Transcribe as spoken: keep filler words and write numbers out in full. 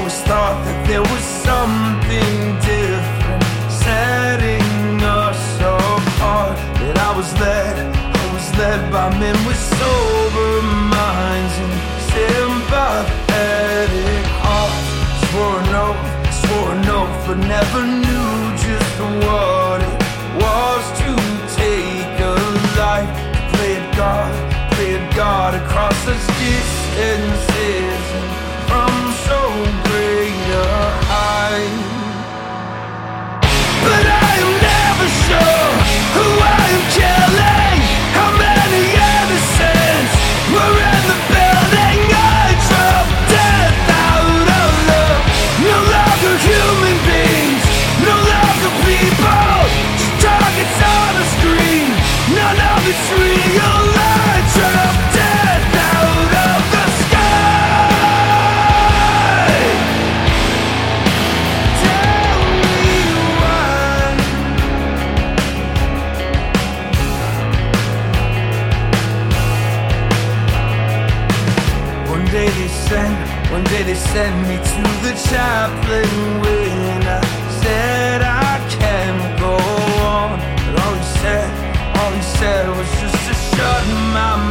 always thought that there was something different setting us apart. That I was led, I was led by men with sober minds and sympathetic hearts. Swore an oath, swore an oath, but never knew just what it was to take a life. Play at God, play at God across such distances and from so great a height. But I am never sure who I am killing. How many innocents were in the building? I drove death out of love. No longer human beings, no longer people, just targets on a screen. None of it's real. I drove death out of the sky. Tell me why. One day they sent, one day they sent me to the chaplain when I said I can't go on. But all he said, all he said was just to shut my